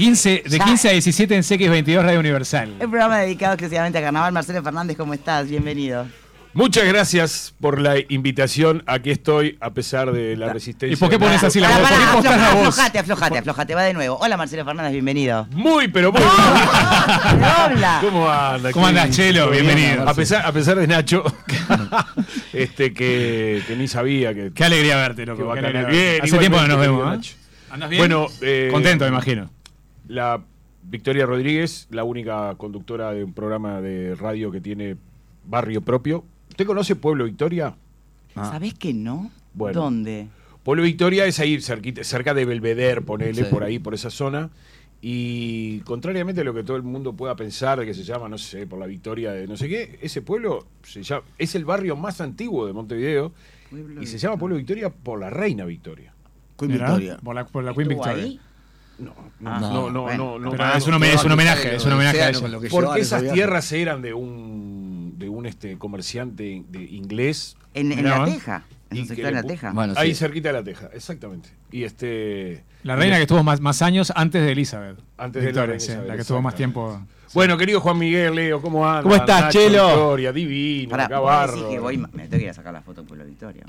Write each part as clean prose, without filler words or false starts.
De 15 a 17 en CX22 Radio Universal. El programa dedicado exclusivamente a carnaval. Marcelo Fernández, ¿cómo estás? Bienvenido. Muchas gracias por la invitación. Aquí estoy, a pesar de la resistencia. ¿Y por qué pones así la voz? ¿Por qué postás la voz? Aflojate, va de nuevo. Hola, Marcelo Fernández, bienvenido. Muy, pero muy. ¿Cómo anda? ¿Cómo andas, Chelo? Bienvenido. A pesar de Nacho, que ni sabía que. Qué alegría verte, loco. Qué alegría. Bien, hace tiempo que no nos vemos, ¿eh? ¿Andás bien? Bueno, contento, me imagino. La Victoria Rodríguez, la única conductora de un programa de radio que tiene barrio propio. ¿Usted conoce Pueblo Victoria? ¿Sabés que no? Bueno. ¿Dónde? Pueblo Victoria es ahí cerca de Belvedere, ponele, por ahí, por esa zona. Y contrariamente a lo que todo el mundo pueda pensar de que se llama, no sé, por la Victoria de no sé qué, ese pueblo es el barrio más antiguo de Montevideo y se llama Pueblo Victoria por la reina Victoria. Queen Victoria. Por la Queen Victoria. Ahí? No. Pero es un homenaje, a ella. Porque esas tierras eran de un comerciante inglés. En La Teja. En un sector de La Teja. Bueno, ahí cerquita de La Teja, exactamente. Y la reina que estuvo más años antes de Elizabeth. Antes Victoria, de Elizabeth, la que estuvo más tiempo. Bueno, querido Juan Miguel, Leo, ¿cómo andas? ¿Cómo estás, Nacho, Chelo? Victoria, divino, acá barro. Que voy, me tengo que ir a sacar la foto de Pueblo Victoria.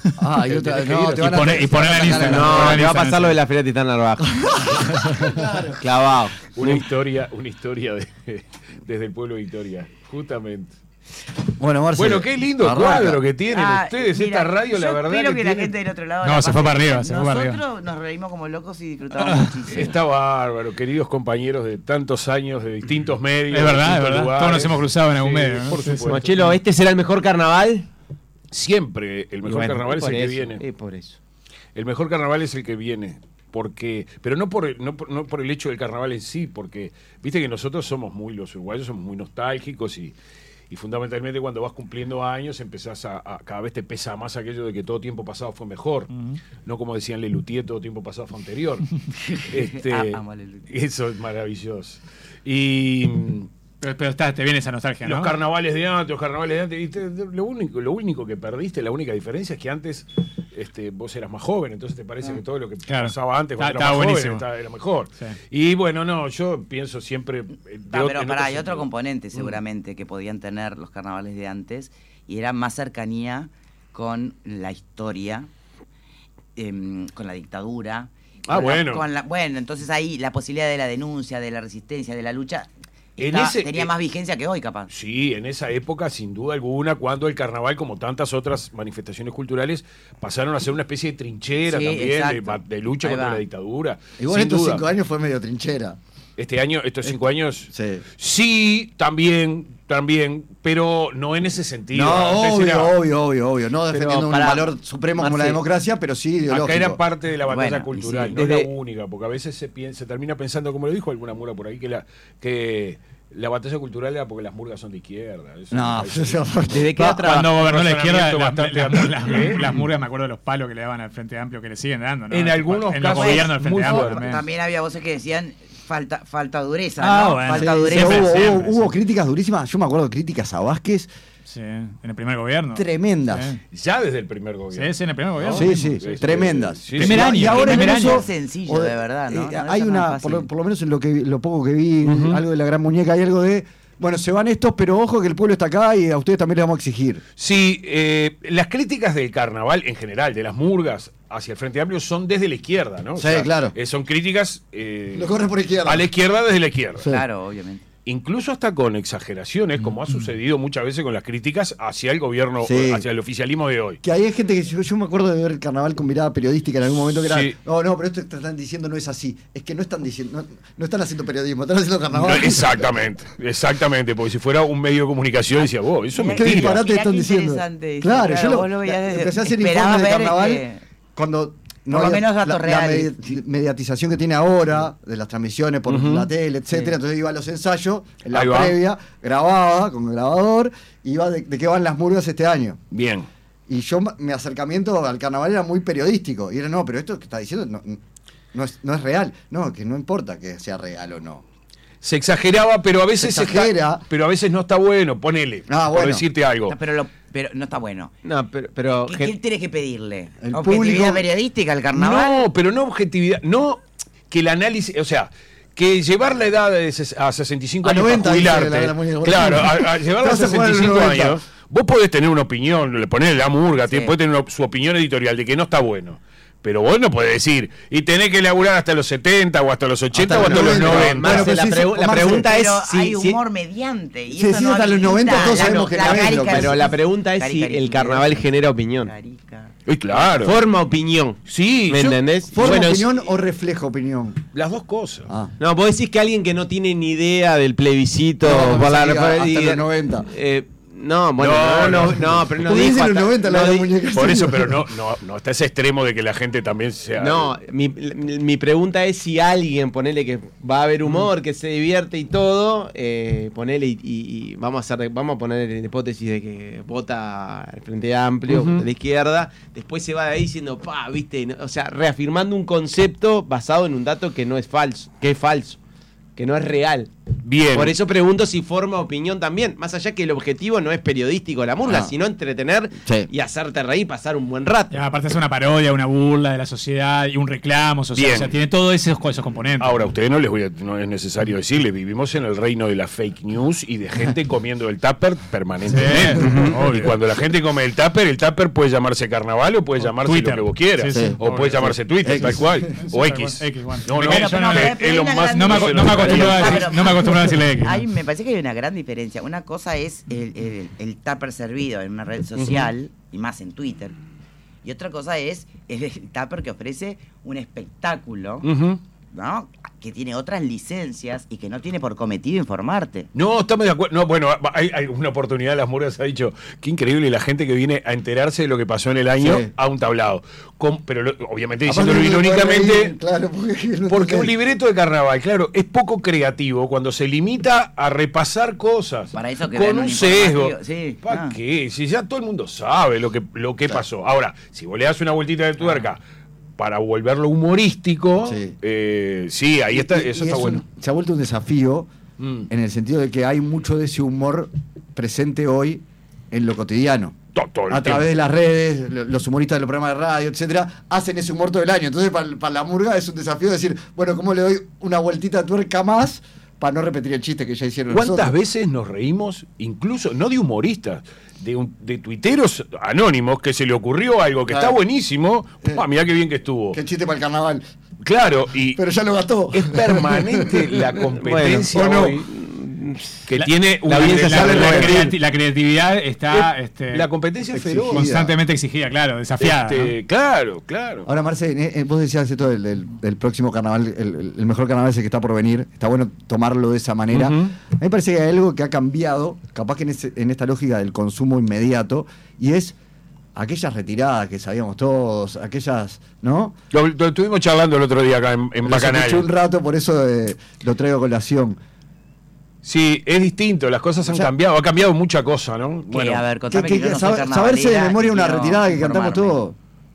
Y ponerla en Instagram. No, le va a pasar lo de la Feria Titán Narvaja. Claro. Clavado. Una historia desde el Pueblo Victoria, justamente. Bueno, Marcelo. Bueno, qué lindo cuadro que tienen ustedes, esta radio, la verdad. Espero que la gente del otro lado. No, se fue para arriba, Nosotros nos reímos como locos y disfrutamos muchísimo. Está bárbaro, queridos compañeros de tantos años, de distintos medios. Es verdad. Lugares. Todos nos hemos cruzado en algún medio, ¿no? Por supuesto. Machelo, ¿este será el mejor carnaval? Siempre el mejor carnaval es el que viene. Por eso. El mejor carnaval es el que viene. Pero no por el hecho del carnaval en sí, porque viste que nosotros los uruguayos somos muy nostálgicos y fundamentalmente cuando vas cumpliendo años empezás a cada vez te pesa más aquello de que todo tiempo pasado fue mejor, no como decían Lelutier, todo tiempo pasado fue anterior. Eso es maravilloso. Pero te viene esa nostalgia, ¿no? Los carnavales de antes, lo único que perdiste, la única diferencia es que antes vos eras más joven, entonces te parece que todo lo que pasaba antes cuando eras más joven era mejor. Sí. Y bueno, yo pienso siempre... Hay otro componente seguramente que podían tener los carnavales de antes, y era más cercanía con la historia, con la dictadura. Entonces ahí la posibilidad de la denuncia, de la resistencia, de la lucha... tenía más vigencia que hoy, capaz. Sí, en esa época, sin duda alguna, cuando el carnaval, como tantas otras manifestaciones culturales, pasaron a ser una especie de trinchera de lucha contra la dictadura. Igual estos 5 años fue medio trinchera. Estos 5 años, sí, también, pero no en ese sentido. No, obvio. No defendiendo un valor supremo como la democracia, pero sí ideológico. Acá era parte de la batalla cultural, no la única, porque a veces se termina pensando, como lo dijo alguna mura por ahí, que la batalla cultural era porque las murgas son de izquierda. Desde que cuando gobernó la izquierda, las murgas, me acuerdo de los palos que le daban al Frente Amplio, que le siguen dando, ¿no? En algunos casos, del Frente Amplio también había voces que decían falta dureza, ¿no? Bueno, falta dureza. Hubo críticas durísimas. Yo me acuerdo de críticas a Vázquez. Sí, en el primer gobierno. Tremendas. Sí. Ya desde el primer gobierno. Sí, en el primer gobierno. Sí, tremendas. Primer año. Y ahora no es sencillo, de verdad, ¿no? Hay por lo menos en lo poco que vi, algo de la gran muñeca, hay algo de... Bueno, se van estos, pero ojo que el pueblo está acá y a ustedes también les vamos a exigir. Sí, las críticas del carnaval en general, de las murgas hacia el Frente Amplio, son desde la izquierda, ¿no? Claro. Son críticas lo corren por izquierda. A la izquierda desde la izquierda. Sí. Claro, obviamente. Incluso hasta con exageraciones, como ha sucedido muchas veces con las críticas hacia el gobierno, hacia el oficialismo de hoy. Que hay gente que yo me acuerdo de ver el carnaval con mirada periodística en algún momento que era, no, pero esto que están diciendo no es así. Es que no están diciendo, no están haciendo periodismo, están haciendo carnaval. Exactamente, porque si fuera un medio de comunicación decía, eso es mentira. ¿Qué disparate están diciendo? Claro, yo empecé a hacer informes de carnaval cuando... Por lo menos datos reales. La mediatización que tiene ahora, de las transmisiones por la tele, etcétera. Entonces iba a los ensayos, en la previa, grababa con el grabador, iba de qué van las murgas este año. Bien. Y mi acercamiento al carnaval era muy periodístico. Y era, pero esto que está diciendo no es real. No, que no importa que sea real o no. Se exageraba, pero a veces pero a veces no está bueno, ponele, por decirte algo. Pero no está bueno. No, pero ¿Qué tienes que pedirle? público ¿Objetividad periodística al carnaval? No, pero no objetividad, no que el análisis, o sea, que llevar la edad a 65 años 90 para jubilarte, claro, a llevarla a 65 años, vos podés tener una opinión, le ponés la murga, podés tener su opinión editorial de que no está bueno. Pero vos no podés decir, y tenés que laburar hasta los 70 o hasta los 80 o hasta los 90. Marce, la pregunta es si hay humor mediante. Y sí, hasta los 90 todos sabemos que no es. Pero la pregunta es si el carnaval genera opinión. Claro. Forma opinión. Sí. ¿Me entendés? ¿Forma opinión o refleja opinión? Las dos cosas. No, vos decís que alguien que no tiene ni idea del plebiscito por la hasta los 90. No, bueno, no, pero no dijo hasta, 90 no por eso, pero no está ese extremo de que la gente también sea. No, mi pregunta es si alguien, ponele que va a haber humor, que se divierte y todo, ponele y vamos a poner la hipótesis de que vota al Frente Amplio, de la izquierda, después se va de ahí diciendo, viste, o sea, reafirmando un concepto basado en un dato que no es falso, que es falso, que no es real. Bien. Por eso pregunto si forma opinión también, más allá que el objetivo no es periodístico la murga, sino entretener y hacerte reír, pasar un buen rato. Ya, aparte es una parodia, una burla de la sociedad y un reclamo social, o sea, tiene todos esos componentes. Ahora, a ustedes no es necesario decirle, vivimos en el reino de la fake news y de gente comiendo el tupper permanentemente. Y cuando la gente come el tupper puede llamarse carnaval o puede llamarse Twitter. lo que vos quieras. O puede llamarse Twitter, tal cual. O X. No me acostumbro a decirle X. Me parece que hay una gran diferencia. Una cosa es el tupper servido en una red social, y más en Twitter. Y otra cosa es el tupper que ofrece un espectáculo, ¿no? Que tiene otras licencias y que no tiene por cometido informarte. No, estamos de acuerdo. No, bueno, hay una oportunidad, las murgas ha dicho, qué increíble la gente que viene a enterarse de lo que pasó en el año a un tablado. Pero obviamente diciéndolo irónicamente, claro, porque un libreto de carnaval, claro, es poco creativo cuando se limita a repasar cosas. Para eso que con un sesgo. Sí. ¿Para qué? Si ya todo el mundo sabe lo que pasó. Ahora, si vos le das una vueltita de tuerca para volverlo humorístico, sí, ahí está, eso está bueno. Se ha vuelto un desafío en el sentido de que hay mucho de ese humor presente hoy en lo cotidiano. A través de las redes, los humoristas de los programas de radio, etcétera, hacen ese humor todo el año. Entonces, para la murga es un desafío decir, bueno, ¿cómo le doy una vueltita de tuerca más para no repetir el chiste que ya hicieron nosotros? ¿Cuántas veces nos reímos, incluso, no de humoristas, de tuiteros anónimos, que se le ocurrió algo que está buenísimo? Mirá qué bien que estuvo. Qué chiste para el carnaval. Claro, pero ya lo gastó. Es permanente la competencia hoy. Que tiene una la creatividad está la competencia es feroz, constantemente exigida, claro, desafiada, ¿no? Claro. Ahora, Marce, vos decías esto del próximo carnaval, el mejor carnaval es el que está por venir. Está bueno tomarlo de esa manera. A mí me parece que hay algo que ha cambiado, capaz que en esta lógica del consumo inmediato, y es aquellas retiradas que sabíamos todos, aquellas, ¿no? Lo estuvimos charlando el otro día acá en Bacanal. Un rato, por eso lo traigo a colación. Sí, es distinto, las cosas han cambiado, ha cambiado mucha cosa, ¿no? Bueno, a ver, contame que yo no soy saberse de memoria una retirada que cantamos todos.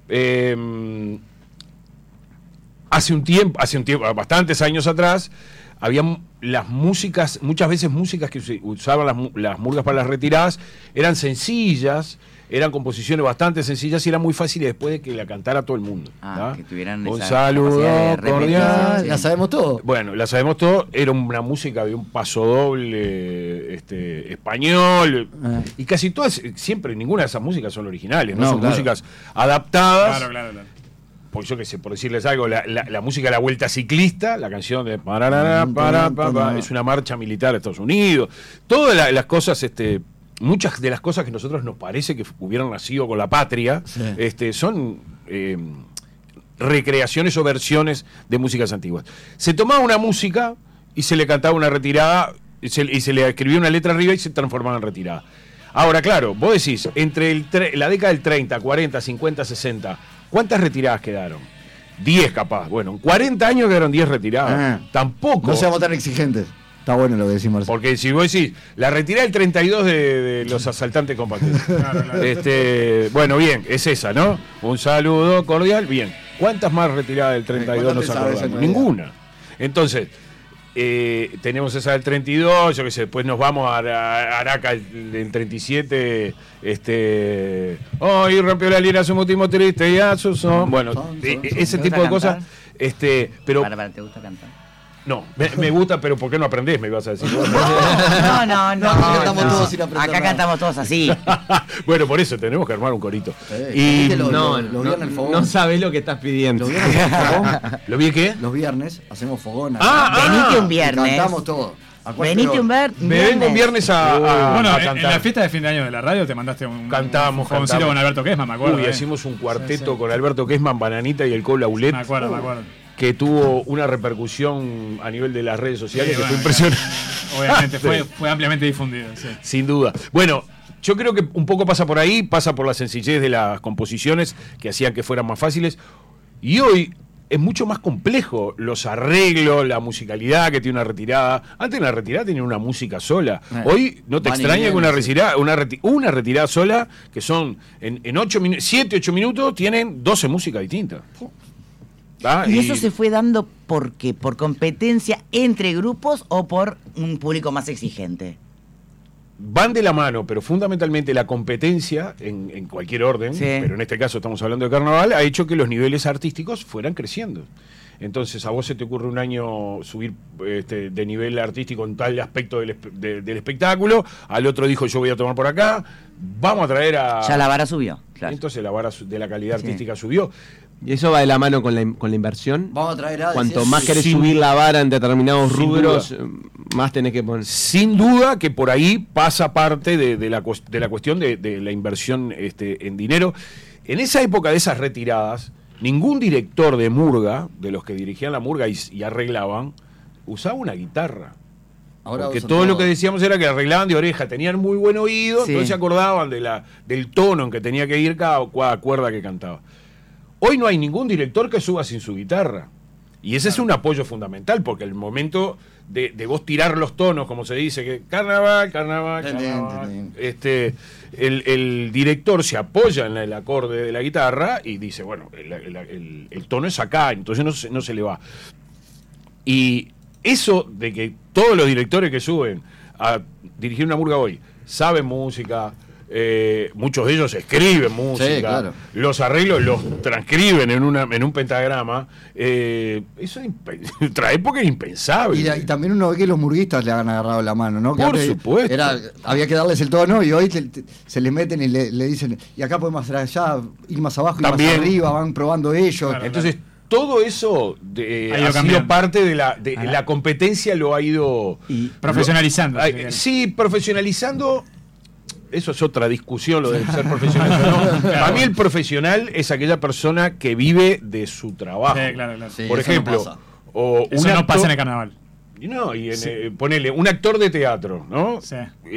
Hace un tiempo, bastantes años atrás, había las músicas, muchas veces músicas que usaban las murgas para las retiradas, eran sencillas, eran composiciones bastante sencillas y era muy fácil después de que la cantara todo el mundo. Que tuvieran un saludo cordial. La sabemos todo. Bueno, la sabemos todo. Era una música, había un paso doble español. Y casi todas, siempre ninguna de esas músicas son originales, no son músicas adaptadas. Claro. Por yo que sé, por decirles algo, la música de La Vuelta Ciclista, la canción de es una marcha militar de Estados Unidos. Todas las cosas, muchas de las cosas que a nosotros nos parece que hubieran nacido con la patria, son recreaciones o versiones de músicas antiguas. Se tomaba una música y se le cantaba una retirada y se le escribía una letra arriba y se transformaba en retirada. Ahora, claro, vos decís, entre la década del 30, 40, 50, 60, ¿cuántas retiradas quedaron? 10 capaz. Bueno, en 40 años quedaron 10 retiradas. Tampoco. No seamos tan exigentes. Está bueno lo que decimos. Porque si vos decís, la retirada del 32 de los asaltantes compactos. Bueno, bien, es esa, ¿no? Un saludo cordial, bien. ¿Cuántas más retiradas del 32 nos acordamos? Ninguna. Entonces, tenemos esa del 32, yo qué sé, después nos vamos a Araca del 37, hoy rompió la lira su motivo triste y a su son. Bueno, ese tipo de cosas. Pero ¿te gusta cantar? No, me gusta, pero ¿por qué no aprendés? Me ibas a decir. No. Acá cantamos todos sin aprender. Acá cantamos todos así. Bueno, por eso tenemos que armar un corito. Y no sabés lo que estás pidiendo. Los viernes hacemos fogón. ¿Lo vi qué? Los viernes hacemos fogón. Venite un viernes. Cantamos todo. Venite un viernes. Me vengo un viernes a cantar. En la fiesta de fin de año de la radio te mandaste un fogoncito con Alberto Quesman, me acuerdo. Uy, hicimos un cuarteto con Alberto Quesman, Bananita y el Cole Aulet. Me acuerdo. Que tuvo una repercusión a nivel de las redes sociales que fue impresionante. Obviamente, fue ampliamente difundido. Sí. Sin duda. Bueno, yo creo que un poco pasa por ahí, pasa por la sencillez de las composiciones que hacían que fueran más fáciles. Y hoy es mucho más complejo los arreglos, la musicalidad que tiene una retirada. Antes en la retirada tenía una música sola. Hoy no te extraña que una retirada sola, que son en 7, 8 minutos, tienen 12 músicas distintas. ¿Y eso se fue dando por qué? ¿Por competencia entre grupos o por un público más exigente? Van de la mano, pero fundamentalmente la competencia, en cualquier orden, pero en este caso estamos hablando de carnaval, ha hecho que los niveles artísticos fueran creciendo. Entonces, a vos se te ocurre un año subir de nivel artístico en tal aspecto del espectáculo, al otro dijo yo voy a tomar por acá, vamos a traer a... Ya la vara subió, claro. Entonces la vara de la calidad artística subió. ¿Y eso va de la mano con la inversión? Vamos a traer a... Cuanto más querés subir la vara en determinados rubros, más tenés que poner. Sin duda que por ahí pasa parte de la cuestión de la inversión en dinero. En esa época de esas retiradas, ningún director de murga, de los que dirigían la murga y arreglaban, usaba una guitarra. Porque todo lo que decíamos era que arreglaban de oreja, tenían muy buen oído, entonces se acordaban del tono en que tenía que ir cada cuerda que cantaba. Hoy no hay ningún director que suba sin su guitarra. Y ese es un apoyo fundamental, porque el momento de vos tirar los tonos, como se dice, que carnaval. El director se apoya en el acorde de la guitarra y dice, bueno, el tono es acá, entonces no se le va. Y eso de que todos los directores que suben a dirigir una murga hoy saben música, muchos de ellos escriben música, los arreglos los transcriben en un pentagrama, eso en otra época era impensable. Y también uno ve que los murguistas le han agarrado la mano, ¿no? Por supuesto. Había que darles el tono y hoy se les meten y le dicen, y acá podemos hacer allá, ir más abajo, ir también, más arriba, van probando ellos. Claro, entonces, todo eso ha sido parte de la competencia, lo ha ido... profesionalizando. Profesionalizando. Eso es otra discusión, lo de ser profesional. Para mí el profesional es aquella persona que vive de su trabajo. Sí, claro. Sí, por ejemplo, eso no pasa en el carnaval. Ponele, un actor de teatro, ¿no? Sí.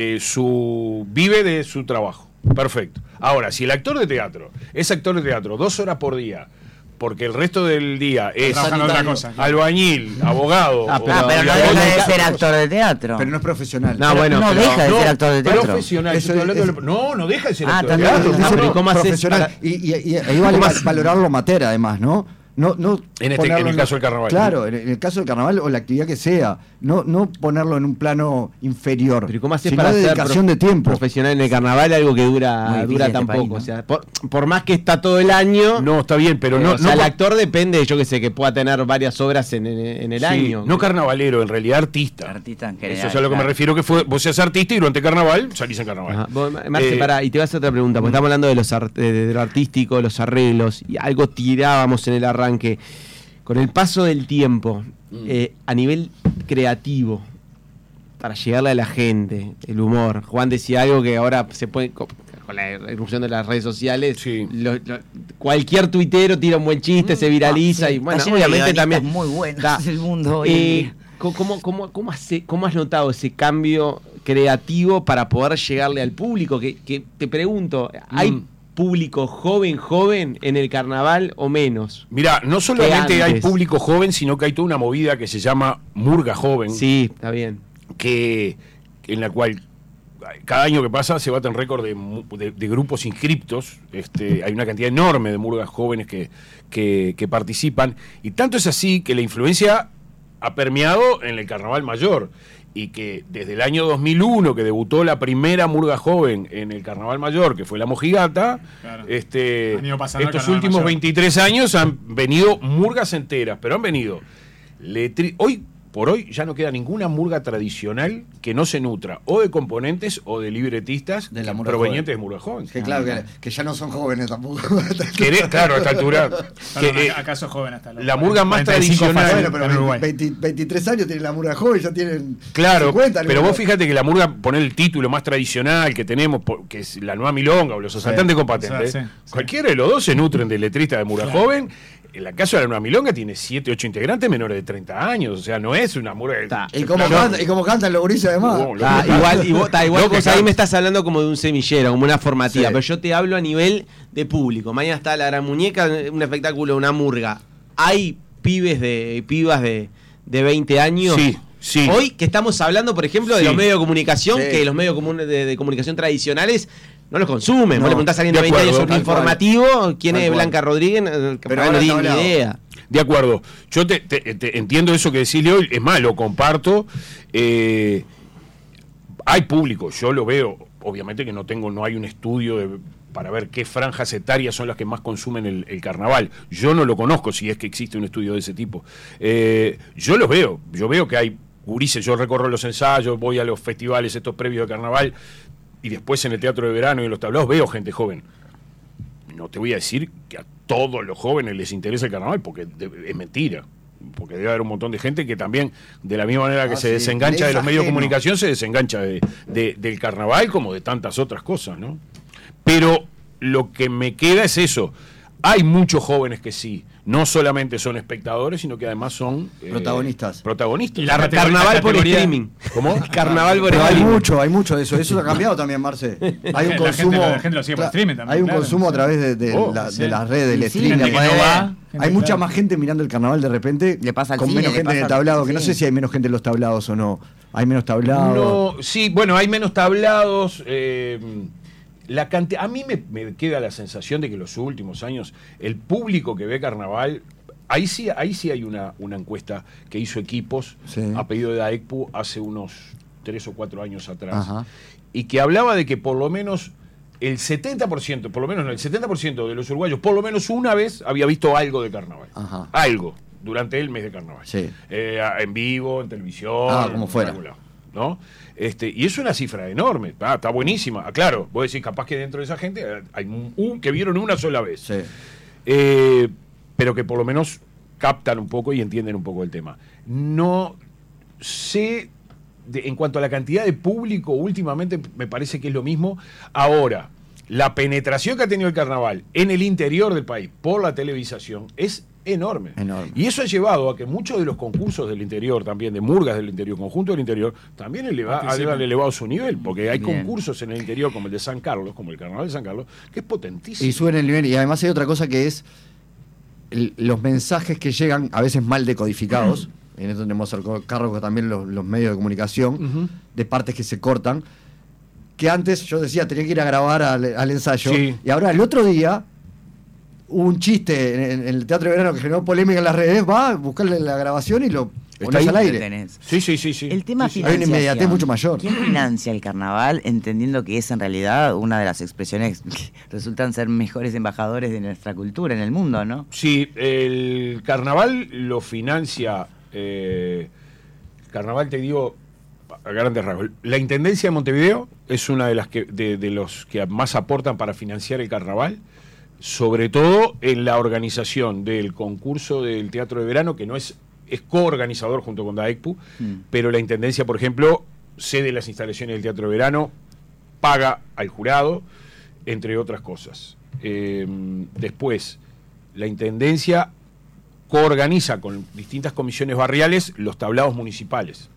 Vive de su trabajo. Perfecto. Ahora, si el actor de teatro es actor de teatro 2 horas por día, porque el resto del día es otra cosa, albañil, abogado. Pero no deja de ser actor de teatro. Pero no es profesional. No deja de ser actor de teatro. Profesional. No deja de ser actor de teatro. Pero ¿cómo profesional? Y ahí vale valorar lo amateur, además, ¿no? En el caso del carnaval. Claro, en el caso del carnaval o la actividad que sea, no ponerlo en un plano inferior. Pero ¿cómo haces para dedicación de tiempo profesional en el carnaval, algo que dura tan poco? País, ¿no? O sea, por más que está todo el año. No, está bien, pero no. O sea, el actor depende, yo que sé, que pueda tener varias obras en el año. No carnavalero, en realidad artista. Artista en general. Eso es a lo que me refiero, que vos seas artista y durante carnaval salís en carnaval. Marce, y te voy a hacer otra pregunta, porque estamos hablando de lo artístico, los arreglos, y algo tirábamos en el arranque. Con el paso del tiempo, a nivel creativo, para llegarle a la gente, el humor. Juan decía algo que ahora se puede, con la irrupción de las redes sociales, cualquier tuitero tira un buen chiste, se viraliza, y bueno, obviamente también. Muy bueno el mundo hoy. ¿Cómo has notado ese cambio creativo para poder llegarle al público? Que te pregunto, ¿hay público joven en el carnaval o menos? Mirá, no solamente hay público joven, sino que hay toda una movida que se llama Murga Joven. Sí, está bien. En la cual cada año que pasa se baten récord de grupos inscriptos. Hay una cantidad enorme de murgas jóvenes que participan, y tanto es así que la influencia ha permeado en el carnaval mayor, y que desde el año 2001, que debutó la primera murga joven en el carnaval mayor, que fue la Mojigata, estos últimos mayor. 23 años han venido murgas enteras, pero han venido hoy, por hoy ya no queda ninguna murga tradicional que no se nutra o de componentes o de libretistas de la murga provenientes de murga joven. Que claro, que ya no son jóvenes tampoco. Claro, a esta altura. ¿Acaso joven hasta los la murga más tradicional. Bueno, pero 23 años tiene la murga joven, ya tienen. Claro, 50, pero vos fíjate que la murga, poner el título más tradicional que tenemos, que es la nueva milonga o los asaltantes con patentes, cualquiera de los dos se nutren de letristas de murga joven. En el caso de la nueva milonga tiene 7, 8 integrantes menores de 30 años, o sea, no es una murga. Y como cantan los gurises además. Igual vos ahí me estás hablando como de un semillero, como una formativa, pero yo te hablo a nivel de público. Mañana está La Gran Muñeca, un espectáculo, una murga. Hay pibas de 20 años. Sí. Hoy que estamos hablando, por ejemplo, de los medios de comunicación, que los medios de comunicación tradicionales no los consumen. Vos le preguntás a alguien de 20 años sobre un informativo, ¿quién es Blanca Rodríguez? Pero no tiene ni idea. De acuerdo. Yo te entiendo eso que decís, Leo, es más, lo comparto. Hay público, yo lo veo. Obviamente que no hay un estudio para ver qué franjas etarias son las que más consumen el carnaval. Yo no lo conozco, si es que existe un estudio de ese tipo. Yo lo veo. Yo veo que hay gurises, yo recorro los ensayos, voy a los festivales estos previos de carnaval, y después en el teatro de verano y en los tablados veo gente joven. No te voy a decir que a todos los jóvenes les interesa el carnaval, porque es mentira. Porque debe haber un montón de gente que también, de la misma manera que se desengancha de los medios de comunicación, se desengancha del carnaval como de tantas otras cosas, ¿no? Pero lo que me queda es eso. Hay muchos jóvenes que sí, no solamente son espectadores, sino que además son protagonistas. Y carnaval por streaming. ¿Cómo? Carnaval por streaming. Hay mucho de eso. Eso ha cambiado también, Marce. Hay un consumo. La gente lo sigue por streaming también. Hay un consumo a través de las redes, del streaming. Hay mucha más gente mirando el carnaval de repente. Le pasa al con cine, menos gente en el tablado. Que no sé si hay menos gente en los tablados o no. Hay menos tablados. No, sí, bueno, hay menos tablados. A mí me queda la sensación de que en los últimos años el público que ve carnaval, ahí sí hay una encuesta que hizo Equipos a pedido de AECPU hace unos 3 o 4 años atrás, y que hablaba de que por lo menos el 70%, por lo menos no, el 70% de los uruguayos por lo menos una vez había visto algo de carnaval. Algo durante el mes de carnaval. En vivo, en televisión, como fuera. ¿No? Y es una cifra enorme, está buenísima. Claro, vos decís, capaz que dentro de esa gente hay que vieron una sola vez. Pero que por lo menos captan un poco y entienden un poco el tema. No sé, en cuanto a la cantidad de público, últimamente me parece que es lo mismo. Ahora, la penetración que ha tenido el carnaval en el interior del país por la televisación es enorme. Y eso ha llevado a que muchos de los concursos del interior, también de murgas del interior, conjunto del interior, también han elevado su nivel, porque hay concursos en el interior como el de San Carlos, como el Carnaval de San Carlos, que es potentísimo. Y suben el nivel. Y además hay otra cosa que es los mensajes que llegan, a veces mal decodificados, en esto tenemos a cargo también los medios de comunicación, de partes que se cortan, que antes yo decía, tenía que ir a grabar al ensayo, y ahora el otro día hubo un chiste en el Teatro de Verano que generó polémica en las redes, va a buscarle la grabación y lo pones al aire. Sí. El tema financiación. Hay una inmediatez mucho mayor. ¿Quién financia el carnaval entendiendo que es en realidad una de las expresiones que resultan ser mejores embajadores de nuestra cultura en el mundo, ¿no? Sí, el carnaval lo financia, carnaval te digo a grandes rasgos. La Intendencia de Montevideo es una de las de los que más aportan para financiar el carnaval, sobre todo en la organización del concurso del Teatro de Verano, que no es coorganizador junto con DAECPU, pero la Intendencia, por ejemplo, cede las instalaciones del Teatro de Verano, paga al jurado, entre otras cosas. Después, la Intendencia coorganiza con distintas comisiones barriales los tablados municipales,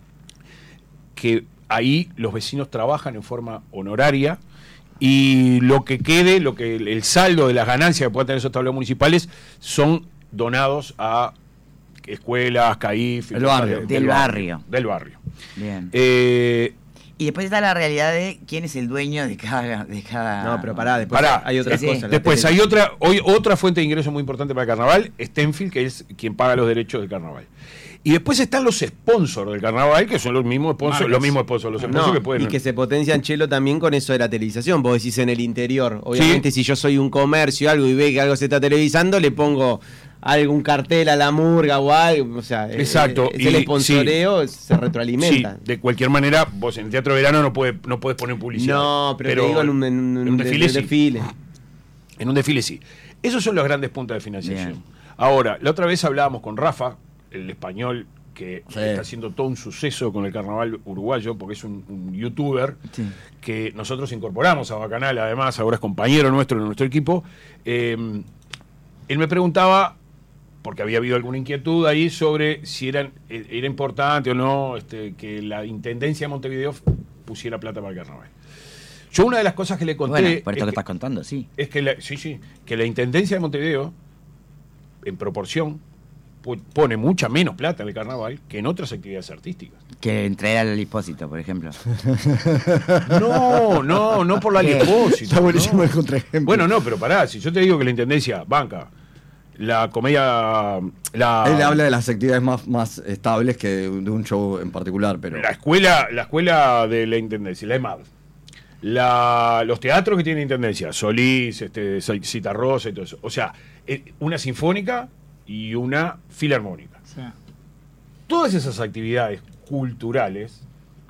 que ahí los vecinos trabajan en forma honoraria, y lo que quede, el saldo de las ganancias que puedan tener esos tablados municipales son donados a escuelas, CAIF, del barrio. Bien. Y después está la realidad de quién es el dueño de cada... No, pero después hay otras cosas. Después hay otra fuente de ingreso muy importante para el carnaval, Stenfield, que es quien paga los derechos del carnaval. Y después están los sponsors del carnaval, que son los mismos sponsors, los sponsors que pueden. Y que se potencian, Chelo, también con eso de la televisación. Vos decís en el interior. Obviamente, si yo soy un comercio algo y ve que algo se está televisando, le pongo algún cartel a la murga o algo. O sea, exacto. El sponsoreo se retroalimenta. Sí, de cualquier manera, vos en el Teatro de Verano no puedes poner publicidad. No, pero te digo en un desfile. En un desfile sí. Esos son los grandes puntos de financiación. Bien. Ahora, la otra vez hablábamos con Rafa, el español, que está haciendo todo un suceso con el carnaval uruguayo, porque es un youtuber que nosotros incorporamos a Bacanal, además, ahora es compañero nuestro en nuestro equipo. Él me preguntaba, porque había habido alguna inquietud ahí sobre si era importante o no que la Intendencia de Montevideo pusiera plata para el carnaval. Yo una de las cosas que le conté... Bueno, por esto que estás contando, sí. Es que que la Intendencia de Montevideo, en proporción, pone mucha menos plata en el carnaval que en otras actividades artísticas. Que entregar al Alispósito, por ejemplo. No por la Alispósito. Está buenísimo el contraejemplo. Bueno, no, pero pará, si yo te digo que la Intendencia banca la comedia... Él habla de las actividades más estables que de un show en particular, pero... La escuela de la Intendencia, la EMAD. Los teatros que tiene Intendencia, Solís, Citarrosa y todo eso. O sea, una sinfónica y una filarmónica. Sí. Todas esas actividades culturales,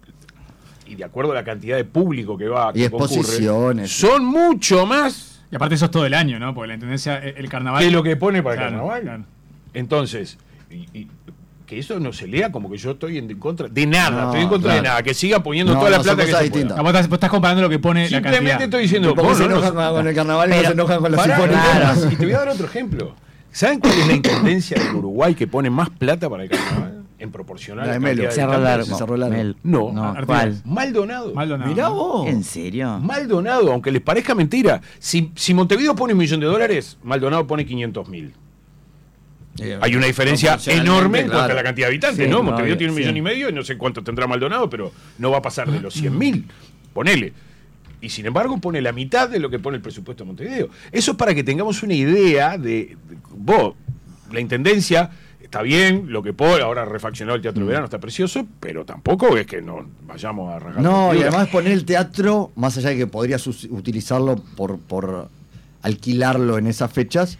y de acuerdo a la cantidad de público que va, y exposiciones, son mucho más. Y aparte eso es todo el año, ¿no? Porque la Intendencia, el carnaval... ¿Qué es lo que pone para el carnaval? Claro. Entonces, que eso no se lea como que yo estoy en contra de nada, estoy en contra de nada, que siga poniendo toda la plata que se pueda. Vos estás comparando lo que pone la cantidad. Simplemente estoy diciendo... Porque se enojan con el carnaval y no se enojan con la sinfónica. Claro. Y te voy a dar otro ejemplo. ¿Saben cuál es la Intendencia del Uruguay que pone más plata para el carnaval? En proporcional. La de Melo. Cerro Largo. No. ¿Cuál? Maldonado. Mirá vos. ¿En serio? Maldonado, aunque les parezca mentira. Si Montevideo pone $1 millón, Maldonado pone 500.000. Hay una diferencia enorme en cuanto a la cantidad de habitantes, sí, ¿no? Montevideo tiene 1,5 millones y no sé cuánto tendrá Maldonado, pero no va a pasar de los 100.000. Ponele. Y sin embargo pone la mitad de lo que pone el presupuesto de Montevideo. Eso es para que tengamos una idea de vos, la Intendencia está bien, lo que pone, ahora refaccionado el Teatro de Verano está precioso, pero tampoco es que no vayamos a arrancar. No, y además poner el teatro, más allá de que podrías utilizarlo por alquilarlo en esas fechas,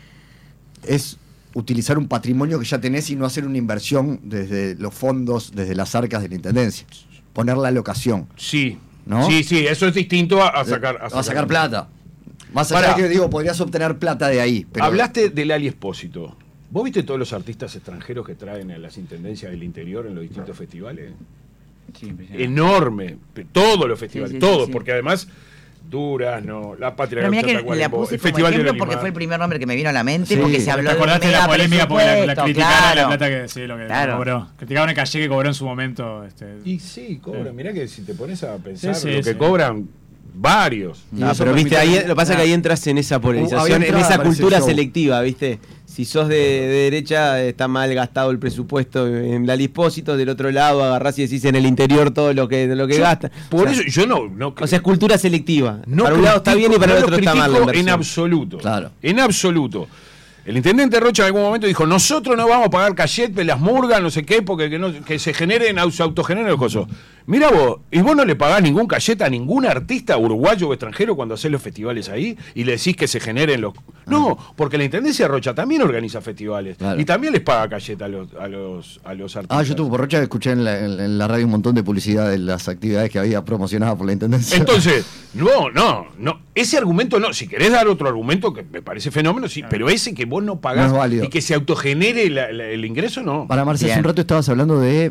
es utilizar un patrimonio que ya tenés y no hacer una inversión desde los fondos, desde las arcas de la Intendencia. Poner la locación. Sí. ¿No? Sí, eso es distinto a sacar plata. Más allá de que podrías obtener plata de ahí. Pero... Hablaste del Ali Espósito. ¿Vos viste todos los artistas extranjeros que traen a las intendencias del interior en los distintos festivales? Sí, enorme. Todos los festivales, todos, porque además Durazno, La Patria de Tacuarembó, el Festival de Olimar, porque fue el primer nombre que me vino a la mente, porque se habló de la polémica porque la criticaron la plata que cobró. Criticaron el caché que cobró en su momento. Y sí, cobran. Mirá que si te pones a pensar lo que cobran varios. Pero viste, ahí lo que pasa es que ahí entras en esa polarización, en esa cultura selectiva, ¿viste? Si sos de derecha, está mal gastado el presupuesto en la Lispósito, del otro lado agarrás y decís en el interior todo lo que gastan. Por eso yo no o sea, es cultura selectiva. Para un lado está bien y para el otro está mal. En absoluto. Claro. En absoluto. El intendente Rocha en algún momento dijo, nosotros no vamos a pagar cachet, las murgas, no sé qué, porque que se generen, se autogeneren los cosas. Mira vos, y vos no le pagás ningún cachet a ningún artista uruguayo o extranjero cuando hacés los festivales ahí y le decís que se generen los... No, porque la Intendencia Rocha también organiza festivales, claro, y también les paga cachet a los artistas. Yo tuve por Rocha, escuché en la radio un montón de publicidad de las actividades que había promocionadas por la Intendencia. Entonces, no, ese argumento no, si querés dar otro argumento que me parece fenómeno, sí, pero ese que vos no pagás y que se autogenere el ingreso, no. Para Marcelo, hace un rato estabas hablando de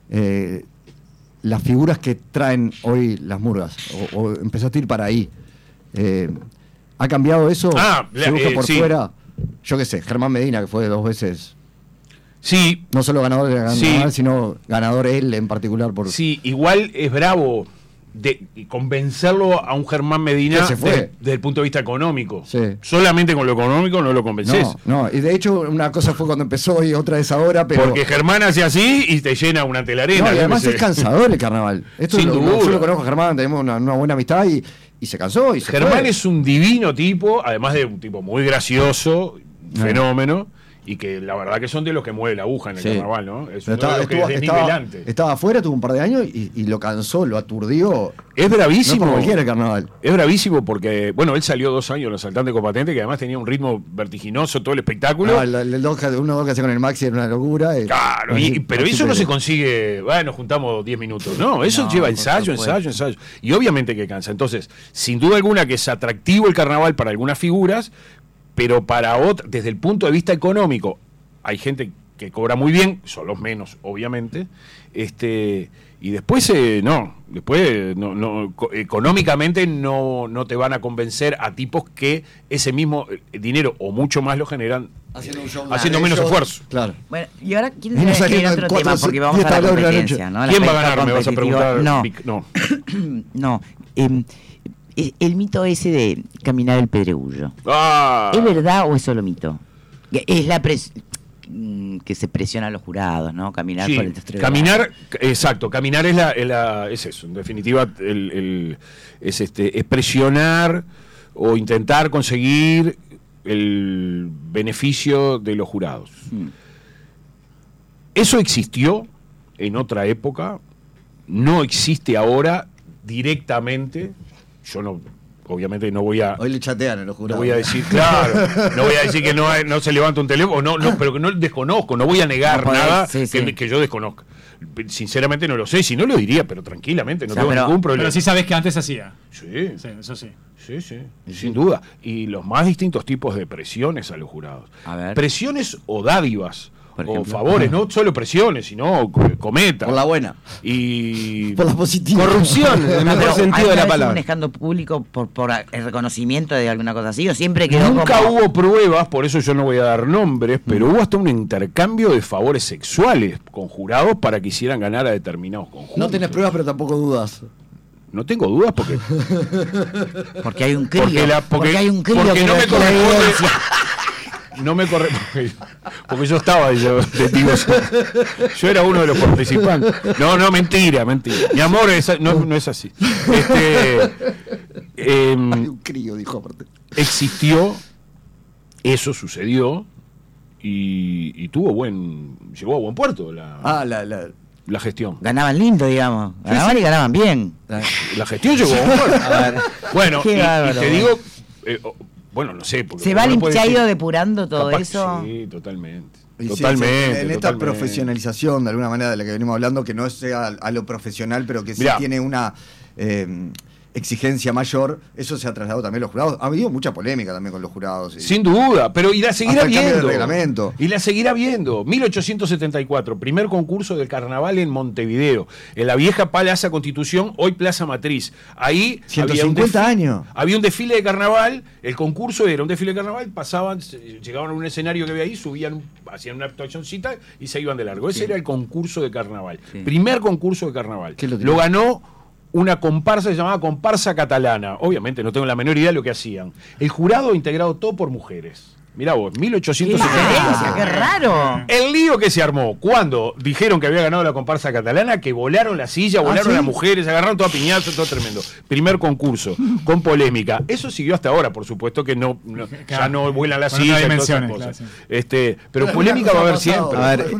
las figuras que traen hoy las murgas, o empezaste a ir para ahí. ¿Ha cambiado eso? ¿Se busca por fuera? Yo qué sé, Germán Medina, que fue 2 veces... Sí. No solo ganador de carnaval, sino ganador él en particular. Sí, igual es bravo de convencerlo a un Germán Medina desde el punto de vista económico. Sí. Solamente con lo económico no lo convences. No, y de hecho una cosa fue cuando empezó y otra es ahora, pero... Porque Germán hace así y te llena una telarena. No, y además es cansador el carnaval. Esto yo lo conozco a Germán, tenemos una buena amistad y se cansó. Germán es un divino tipo, además de un tipo muy gracioso, fenómeno, y que la verdad que son de los que mueve la aguja en el carnaval, ¿no? Es uno estaba, de los que es desnivelante. Estaba afuera, tuvo un par de años y lo cansó, lo aturdió. Es bravísimo. No por cualquiera carnaval. Es bravísimo porque, bueno, él salió 2 años en los saltantes con patente, que además tenía un ritmo vertiginoso todo el espectáculo. No, el dos que hacía con el Maxi era una locura. Claro, pero eso no se consigue, bueno, nos juntamos 10 minutos. No, eso lleva ensayo. Y obviamente que cansa. Entonces, sin duda alguna que es atractivo el carnaval para algunas figuras, pero para otras, desde el punto de vista económico, hay gente que cobra muy bien, son los menos, obviamente, y después económicamente no te van a convencer a tipos que ese mismo dinero o mucho más lo generan haciendo menos esfuerzo. Claro. Bueno, y ahora quiero saber otro tema, porque vamos a la competencia, ¿no? ¿Quién va a ganar? Me vas a preguntar. No. El mito ese de caminar el pedregullo. Ah. ¿Es verdad o es solo mito? Es la que se presiona a los jurados, ¿no? Caminar por el testrero. Caminar, exacto, caminar es eso, en definitiva es presionar o intentar conseguir el beneficio de los jurados. Eso existió en otra época, no existe ahora directamente. Yo obviamente no voy a... Hoy le chatean a los jurados. No voy a decir, claro, no voy a decir que no se levanta un teléfono, pero que no desconozco, no voy a negar nada que yo desconozca. Sinceramente no lo sé, si no lo diría, pero tranquilamente, no tengo ningún problema. Pero sí sabes que antes hacía. Sí, eso sí. Sí, sin duda. Y los más distintos tipos de presiones a los jurados. A ver. Presiones o dádivas. O favores, no solo presiones, sino cometas. Por la buena. Y por la positiva. Corrupción, en el mejor sentido de la palabra. ¿Un escándalo público por el reconocimiento de alguna cosa así? ¿O siempre quedó Nunca hubo pruebas, por eso yo no voy a dar nombres, pero hubo hasta un intercambio de favores sexuales con jurados para que hicieran ganar a determinados conjuntos? No tenés pruebas, pero tampoco dudas. No tengo dudas porque... porque hay un crío. Porque hay un crío porque no me corresponde... No me corre porque yo estaba ahí, yo era uno de los participantes. No, mentira. Mi amor, no es así. Hay un crío, dijo aparte. Existió, eso sucedió y llegó a buen puerto la gestión. Ganaban lindo, digamos. Ganaban y ganaban bien. La gestión llegó a buen puerto. A ver. Bueno, y te digo... bueno, no sé. ¿Se ha ido depurando todo eso? Sí, totalmente. En esta profesionalización, de alguna manera, de la que venimos hablando, que no sea a lo profesional, pero que sí tiene una exigencia mayor, eso se ha trasladado también a los jurados. Ha habido mucha polémica también con los jurados. Sin duda, pero y la seguirá habiendo. Reglamento. Y la seguirá habiendo. 1874, primer concurso del carnaval en Montevideo, en la vieja Plaza Constitución, hoy Plaza Matriz. Ahí 150 años. Había un desfile de carnaval, el concurso era un desfile de carnaval, llegaban a un escenario que había ahí, hacían una actuacióncita y se iban de largo. Ese era el concurso de carnaval. Primer concurso de carnaval. Lo ganó una comparsa que se llamaba Comparsa Catalana. Obviamente no tengo la menor idea de lo que hacían. El jurado integrado todo por mujeres. Mirá vos, 1874. ¡Qué raro! El lío que se armó cuando dijeron que había ganado la comparsa catalana, que volaron la silla, volaron las mujeres, agarraron toda piñazo, todo tremendo. Primer concurso, con polémica. Eso siguió hasta ahora, por supuesto que ya no vuelan las sillas y todas esas cosas. Claro, pero polémica va a haber siempre. A ver,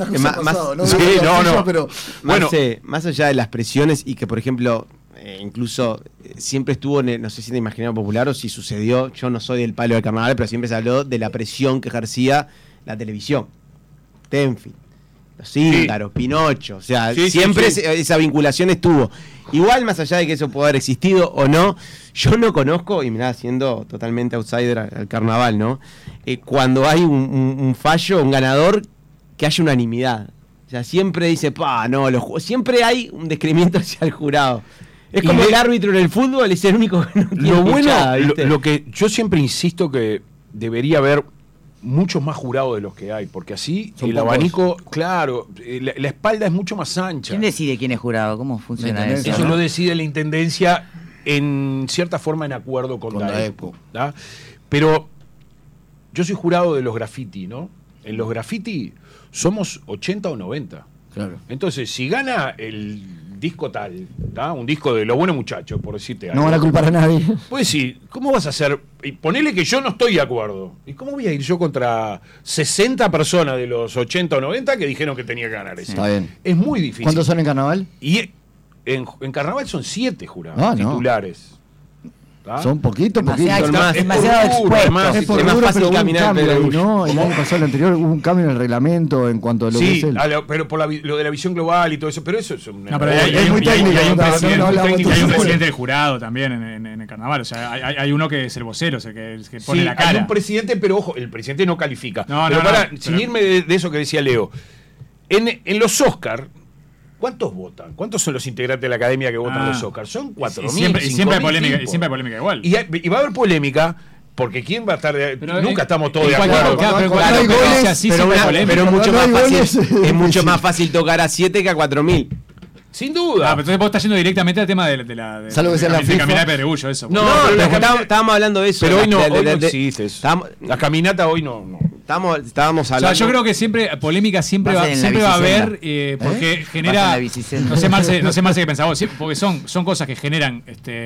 más allá de las presiones y que, por ejemplo, incluso siempre estuvo, no sé si en el imaginario popular o si sucedió, yo no soy del palo del carnaval, pero siempre se habló de la presión que ejercía la televisión. Tenfield, Los Íncaros, Pinocho, o sea, siempre esa vinculación estuvo. Igual, más allá de que eso pueda haber existido o no, yo no conozco, y mirá, siendo totalmente outsider al carnaval, ¿no? Cuando hay un fallo, un ganador, que haya unanimidad. O sea, siempre dice, siempre hay un descreimiento hacia el jurado. Es como el árbitro en el fútbol, es el único que no tiene lo que yo siempre insisto que debería haber muchos más jurados de los que hay, porque así el abanico, claro, la espalda es mucho más ancha. ¿Quién decide quién es jurado? ¿Cómo funciona eso? Eso lo decide la intendencia en cierta forma en acuerdo con la EPO. Pero yo soy jurado de los graffiti, ¿no? En los graffiti somos 80 o 90. Claro. Entonces, si gana el disco tal, ¿tá? Un disco de Los Buenos Muchachos, por decirte algo. No van a culpar a nadie. Pues sí, ¿cómo vas a hacer? Y ponele que yo no estoy de acuerdo. ¿Y cómo voy a ir yo contra 60 personas de los 80 o 90 que dijeron que tenía que ganar ese? Está bien. Es muy difícil. ¿Cuántos son en carnaval? Y en carnaval son 7 jurados titulares. ¿Ah? Son poquitos, demasiado expuestos. Es más fácil caminar, pero no, el año pasado, el anterior, hubo un cambio en el reglamento en cuanto a lo que es pero por lo de la visión global y todo eso, pero eso es un... No, pero hay un presidente del jurado también en el carnaval, o sea, hay uno que es el vocero, o sea, que pone la cara. Hay un presidente, pero ojo, el presidente no califica. Sin irme de eso que decía Leo, en los Oscar, ¿cuántos votan? ¿Cuántos son los integrantes de la academia que votan los Oscars? Son 4.000. Y siempre hay polémica, igual. Y va a haber polémica, porque ¿quién va a estar nunca estamos todos de acuerdo. Pero es mucho más fácil tocar a 7 que a 4.000. Sin duda. Pero entonces vos estás yendo directamente al tema de la Salvo que sea la FIFA. caminata de Pedregullo, eso. No, estábamos hablando de eso. Pero hoy no existe eso. La caminata hoy no. Estábamos hablando. O sea, yo creo que polémica siempre va a haber, porque genera. No sé, Marce, qué pensás vos, porque son cosas que generan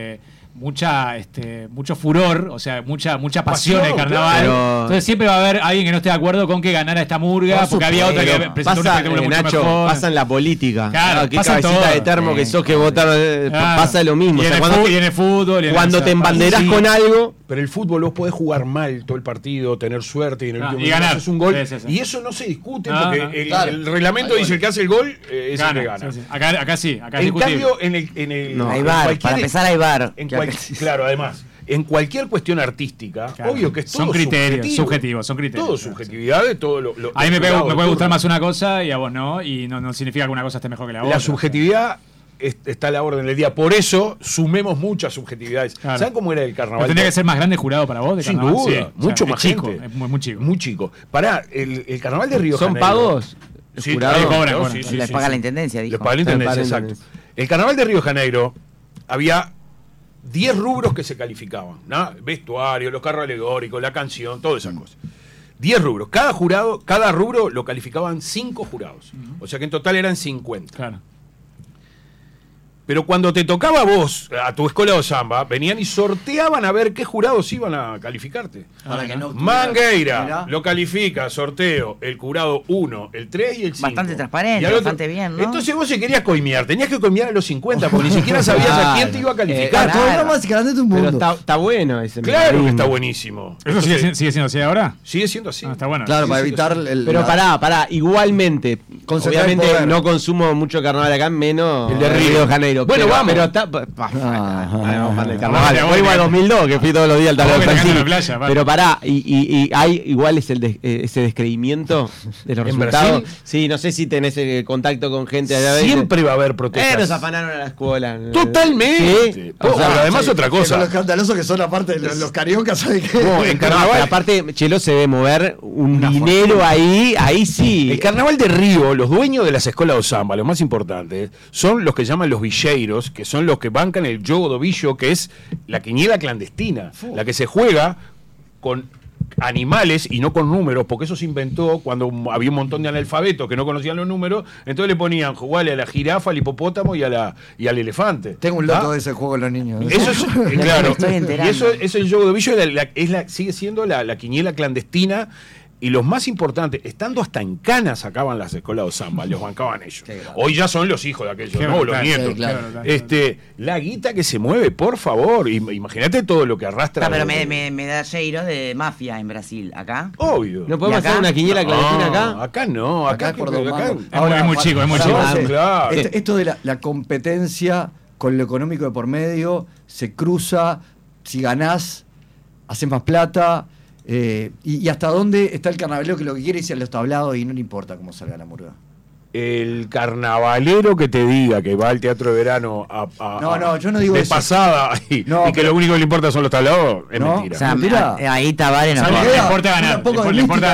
mucho furor, o sea, mucha pasión en el carnaval. Pero... Entonces siempre va a haber alguien que no esté de acuerdo con que ganara esta murga, porque había otra que presentó un espectáculo mucho mejor. Pasa en la política. Claro, qué cabecita de termo que sos que votaron. Pasa lo mismo. Y en el fútbol. Cuando te embanderás con algo. Pero el fútbol vos podés jugar mal todo el partido, tener suerte y en el último y ganar. Haces un gol. Sí. Y eso no se discute porque el reglamento dice el que hace el gol es el que gana. Sí. Acá sí, acá en cambio, en el hay VAR, para empezar hay VAR. Claro, además, en cualquier cuestión artística, obvio que es todo son criterios subjetivos, son criterios. Todo subjetividades, todo lo a mí me puede gustar más una cosa y a vos no, y no significa que una cosa esté mejor que la otra. La subjetividad está a la orden del día. Por eso sumemos muchas subjetividades. Claro. ¿Saben cómo era el carnaval? ¿Tendría que ser más grande el jurado para vos? Sin duda, mucho más chico, gente. Es muy chico. Muy chico. Pará, el carnaval de Río ¿Son Janeiro, pagos? Sí, cobran. Les paga la intendencia, dijo. Les paga la intendencia, exacto. El carnaval de Río Janeiro había 10 rubros que se calificaban, ¿no? Vestuario, los carros alegóricos, la canción, todas esas cosas. 10 rubros. Cada rubro lo calificaban 5 jurados. O sea que en total eran 50. Claro. Pero cuando te tocaba a vos, a tu escuela de samba, venían y sorteaban a ver qué jurados iban a calificarte. Para que no Mangueira lo califica, sorteo, el jurado 1, el 3 y el 5. Bastante transparente, bastante bien, ¿no? Entonces vos si querías coimear, tenías que coimear a los 50, porque ni siquiera sabías a quién te iba a calificar. Pero está bueno ese. Claro que está buenísimo. ¿Eso sigue siendo así ahora? Sigue siendo así. Está bueno. Claro, para evitar Pero pará, igualmente, obviamente no consumo mucho carnaval acá, menos el de Río de Janeiro. Bueno, vamos. Pero está. Voy igual 2002, que fui todos los días al tablero de playa. Pero pará, y hay igual ese descreimiento de los resultados. Sí, no sé si tenés contacto con gente allá. Siempre va a haber protestas. Nos afanaron a la escuela. Totalmente. ¿Sí? Pero además otra cosa. Los escandalosos que son aparte de los cariocas, ¿sabes qué? En carnaval. Aparte, Chelo se debe mover un dinero ahí sí. El carnaval de Río, los dueños de las escuelas de samba, los más importantes, son los que llaman los villeiros, que son los que bancan el jogo do billo, que es la quiniela clandestina, la que se juega con animales y no con números, porque eso se inventó cuando había un montón de analfabetos que no conocían los números, entonces le ponían jugarle a la jirafa, al hipopótamo y al elefante. Tengo un loto de ese juego de los niños. Eso es, claro, y eso es el jogo do billo, sigue siendo la quiniela clandestina. Y los más importantes, estando hasta en Cana sacaban las escuelas de samba, los bancaban ellos. Hoy ya son los hijos de aquellos, ¿no? Los nietos. Claro. La guita que se mueve, por favor. Imagínate todo lo que arrastra. Pero me da Jairo de mafia en Brasil. ¿Acá? Obvio. ¿No podemos hacer una quiniela clandestina acá? Acá no. Acá es muy chico. Claro. Esto de la competencia con lo económico de por medio se cruza. Si ganás, haces más plata. Y hasta dónde está el carnavalero que lo que quiere es ir a los tablados y no le importa cómo salga la murga. El carnavalero que te diga que va al teatro de verano yo no digo de eso. Pasada y que lo único que le importa son los tablados, es mentira. O sea, mentira. Ahí Tavares no le importa ganar. Le importa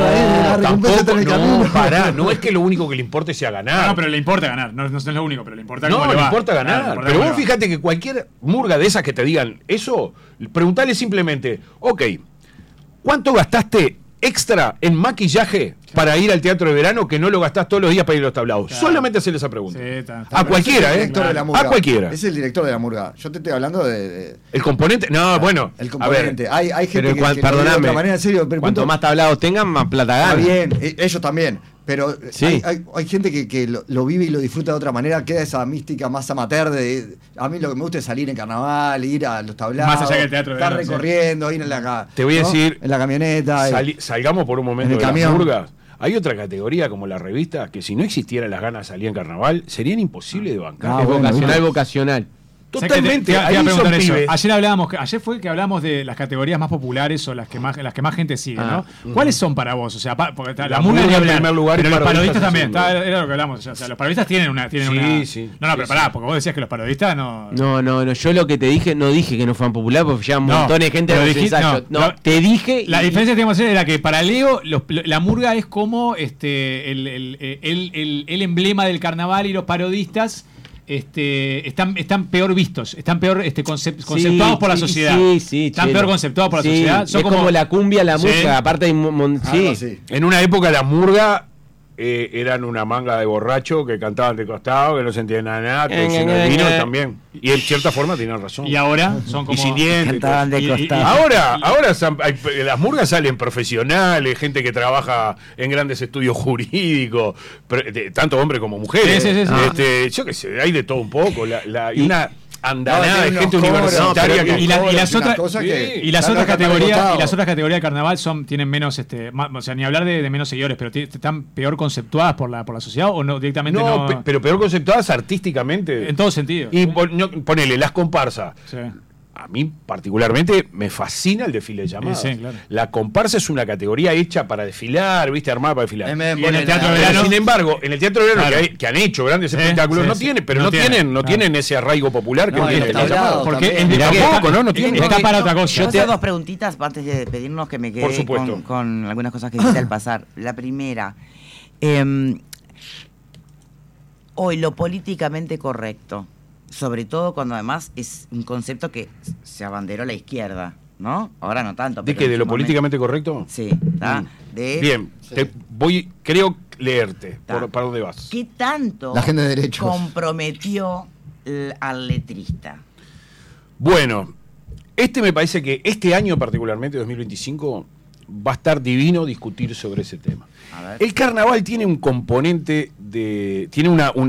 ganar. No es que lo único que le importe sea ganar. No, pero le importa ganar. No es lo único, pero le importa cómo le va. No, le importa ganar. Pero vos fíjate que cualquier murga de esas que te digan eso, preguntale simplemente, ok, ¿cuánto gastaste extra en maquillaje para ir al teatro de verano que no lo gastás todos los días para ir a los tablados? Claro. Solamente hacerle esa pregunta. Sí, a cualquiera, ¿eh? A cualquiera. Es el director de la murga. Yo te estoy hablando de... ¿El componente? No, bueno. El componente. Hay gente que perdóname, de otra manera, en serio. Pero cuanto más tablados tengan, más plata ganan. Está bien, ellos también. Pero sí. hay gente que lo vive y lo disfruta de otra manera, queda esa mística más amateur a mí lo que me gusta es salir en carnaval, ir a los tablados, más allá que el teatro estar recorriendo, ir en la te voy a decir, en la camioneta. Salgamos por un momento de las murgas. Hay otra categoría como la revista que si no existieran las ganas de salir en carnaval, serían imposibles de bancar. Vocacional. Totalmente. Ayer fue que hablamos de las categorías más populares o las que más gente sigue, ¿no? ¿Cuáles son para vos? O sea, porque la murga en primer lugar, pero los parodistas también. Era lo que hablamos. O sea, los parodistas tienen una. Sí. No, pero pará, porque vos decías que los parodistas no. No. Yo lo que te dije, no dije que no fueran populares porque ya un montón de gente lo ensayos. Te dije. La diferencia que teníamos que hacer era que para Leo, la murga es como el emblema del carnaval y los parodistas. Están peor vistos, están peor conceptuados por la sociedad. Están peor conceptuados por la sociedad. Son como la cumbia, la música, aparte hay En una época la murga eran una manga de borrachos que cantaban de costado, que no sentían nada, que vino también. Y en cierta forma tenían razón. Y ahora son como... Y sin dientes. Cantaban de costado. Ahora las murgas salen profesionales, gente que trabaja en grandes estudios jurídicos, tanto hombres como mujeres. Sí. Yo qué sé, hay de todo un poco. Y una andanada de gente universitaria y las otras categorías de carnaval tienen menos o sea, ni hablar de menos seguidores, pero están peor conceptuadas por la sociedad o no directamente no, pero peor conceptuadas artísticamente en todo sentido. Y ponele las comparsas. Sí. A mí particularmente me fascina el desfile de llamadas. Sí, claro. La comparsa es una categoría hecha para desfilar, ¿viste? Armada para desfilar. Y en el teatro de verano, sin embargo, en el teatro de verano que han hecho grandes espectáculos, no tienen ese arraigo popular que tiene la llamada. Porque no tienen. Está para otra cosa. Yo te hago dos preguntitas antes de pedirnos que me quede con algunas cosas que dijiste al pasar. La primera, hoy lo políticamente correcto, sobre todo cuando además es un concepto que se abanderó la izquierda, ¿no? Ahora no tanto. ¿De qué? ¿De lo políticamente correcto? Sí, ¿está? Bien, creo leerte. ¿Para dónde vas? ¿Qué tanto la agenda de derechos comprometió al letrista? Bueno, me parece que este año particularmente, 2025, va a estar divino discutir sobre ese tema. El carnaval tiene un componente tiene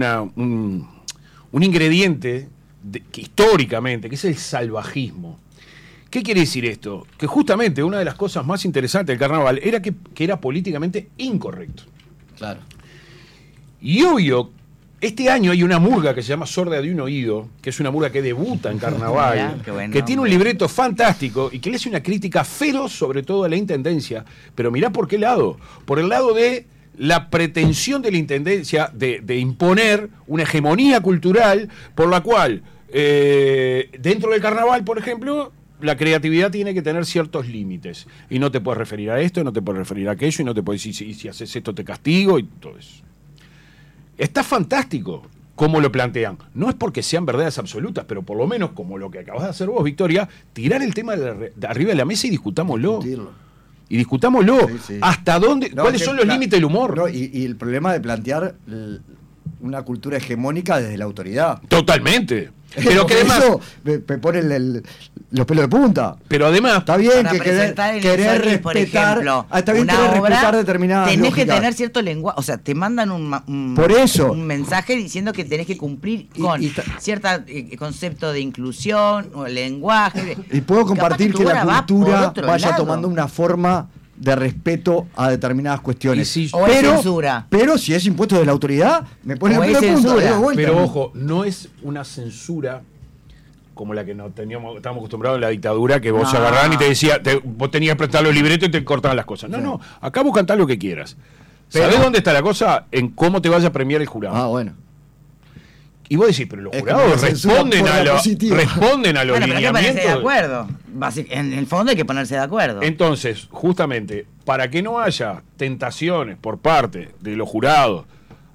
un ingrediente que históricamente, que es el salvajismo. ¿Qué quiere decir esto? Que justamente una de las cosas más interesantes del carnaval era que era políticamente incorrecto. Claro. Y obvio, este año hay una murga que se llama Sorda de un Oído, que es una murga que debuta en carnaval, que tiene un libreto fantástico y que le hace una crítica feroz sobre todo a la intendencia. Pero mirá por qué lado. Por el lado de la pretensión de la intendencia de imponer una hegemonía cultural por la cual dentro del carnaval, por ejemplo, la creatividad tiene que tener ciertos límites y no te puedes referir a esto, no te puedes referir a aquello y no te puedes decir si haces esto te castigo y todo eso. Está fantástico cómo lo plantean. No es porque sean verdades absolutas, pero por lo menos como lo que acabas de hacer vos, Victoria, tirar el tema de arriba de la mesa y discutámoslo. Y discutámoslo. Sí. ¿Hasta dónde? ¿Cuáles son los límites del humor? Y el problema de plantear una cultura hegemónica desde la autoridad. Totalmente. Pero que además eso me pone los pelos de punta. Pero además está bien que querer respetar, está bien querer respetar determinadas tenés lógicas. Que tener cierto lenguaje, o sea, te mandan un mensaje diciendo que tenés que cumplir con cierto concepto de inclusión o lenguaje. Y puedo compartir que la cultura vaya tomando una forma de respeto a determinadas cuestiones. Censura. Pero si es impuesto de la autoridad, me pone el censura. Pero ojo, no es una censura como la que estábamos acostumbrados en la dictadura, que vos agarrán y te decía, vos tenías que prestar los libretos y te cortaban las cosas. No, acá vos cantás lo que quieras. ¿Sabés dónde está la cosa? En cómo te vaya a premiar el jurado. Bueno. Y vos decís, pero los jurados responden a los lineamientos. Pero hay que ponerse de acuerdo. En el fondo hay que ponerse de acuerdo. Entonces, justamente, para que no haya tentaciones por parte de los jurados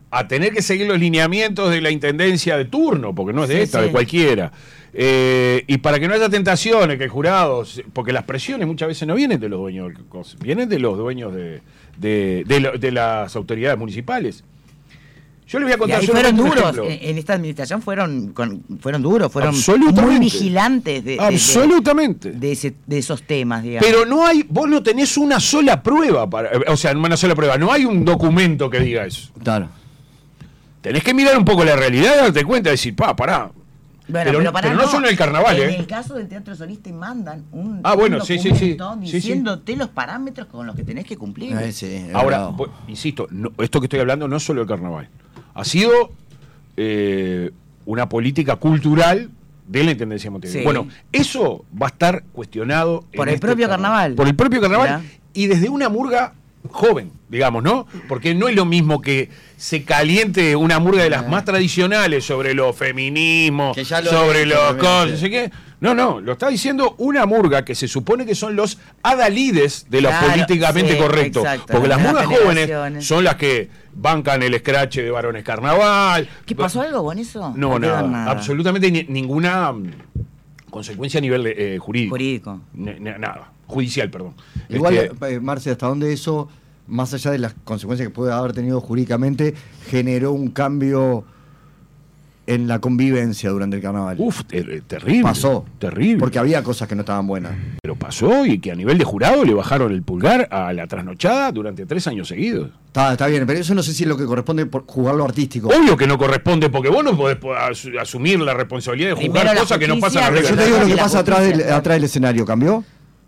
a tener que seguir los lineamientos de la intendencia de turno, porque no es de esta, de cualquiera. Y para que no haya tentaciones, que el jurado, porque las presiones muchas veces no vienen de los dueños, vienen de los dueños de las autoridades municipales. Yo les voy a contar. Y fueron duros, en esta administración fueron duros, fueron muy vigilantes absolutamente de esos temas, digamos. Pero vos no tenés una sola prueba, no hay un documento que diga eso. Claro. Tenés que mirar un poco la realidad y darte cuenta y decir, pará. Bueno, pero no solo en el carnaval, En el caso del Teatro Solista mandan un documento diciéndote los parámetros con los que tenés que cumplir. Ahora, insisto, esto que estoy hablando no es solo el carnaval. Ha sido una política cultural de la Intendencia de Montevideo. Bueno, eso va a estar cuestionado por el propio carnaval. Por el propio carnaval y desde una murga joven, digamos, ¿no? Porque no es lo mismo que se caliente una murga de las más tradicionales sobre los feminismos, sobre los cosas, no sé qué. No, lo está diciendo una murga que se supone que son los adalides de lo políticamente correcto. Exacto, porque las murgas jóvenes son las que bancan el escrache de Varones Carnaval. ¿Qué pasó algo con eso? No, nada. Absolutamente ninguna consecuencia a nivel jurídico. Nada. Judicial, perdón. Igual, Marce, ¿hasta dónde eso, más allá de las consecuencias que puede haber tenido jurídicamente, generó un cambio en la convivencia durante el carnaval? Terrible. Pasó. Terrible. Porque había cosas que no estaban buenas. Pero pasó, y que a nivel de jurado le bajaron el pulgar a la trasnochada durante 3 años seguidos. Está bien, pero eso no sé si es lo que corresponde por jugar lo artístico. Obvio que no corresponde, porque vos no podés asumir la responsabilidad de jugar cosas que no pasan a regla. Yo te digo lo que pasa atrás del escenario. ¿Cambió?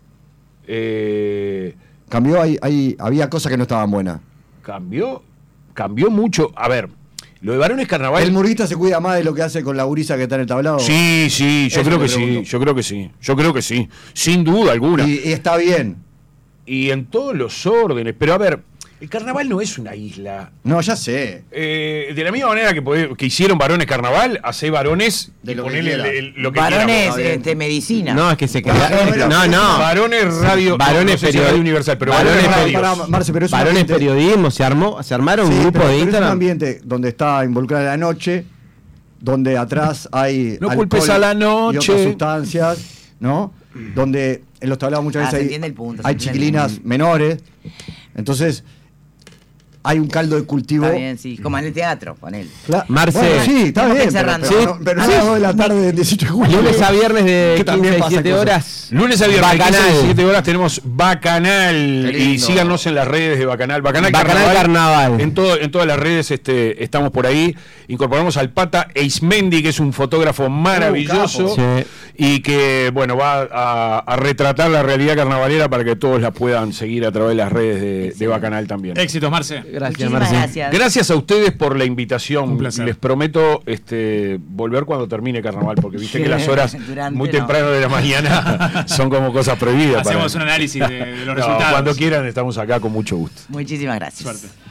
Cambió, había cosas que no estaban buenas. Cambió mucho. A ver, lo de Varones Carnaval. ¿El murguista se cuida más de lo que hace con la gurisa que está en el tablado? Sí, yo creo que sí. Sin duda alguna. Y está bien. Y en todos los órdenes. Pero a ver, el carnaval no es una isla. No, ya sé. De la misma manera que hicieron Varones Carnaval, hace varones de lo que Varones medicina. No, es que se queda. No. Varones radio. Varones radio universal, pero Varones periodismo, se armaron un grupo de Instagram. Es un ambiente donde está involucrada la noche, donde atrás hay no culpes a la noche y otras sustancias, ¿no? Donde en los tablados muchas veces hay chiquilinas menores. Entonces hay un caldo de cultivo. Está bien, sí, como en el teatro, con él. Marce. Bueno, sí, está bien. Pero no a las 2 de la tarde del 18 de julio. Lunes a viernes de 15 a 17 horas. Lunes a viernes de 15 a 17 horas tenemos Bacanal. Y síganos en las redes de Bacanal. Bacanal Carnaval. En todas las redes estamos por ahí. Incorporamos al Pata Eismendi, que es un fotógrafo maravilloso. Y que, bueno, va a retratar la realidad carnavalera para que todos la puedan seguir a través de las redes de Bacanal también. Éxitos, Marce. Gracias, Marce. Gracias a ustedes por la invitación. Un placer. Les prometo volver cuando termine carnaval, porque viste que las horas muy temprano de la mañana son como cosas prohibidas. Hacemos un análisis de los resultados. Cuando quieran estamos acá con mucho gusto. Muchísimas gracias. Suerte.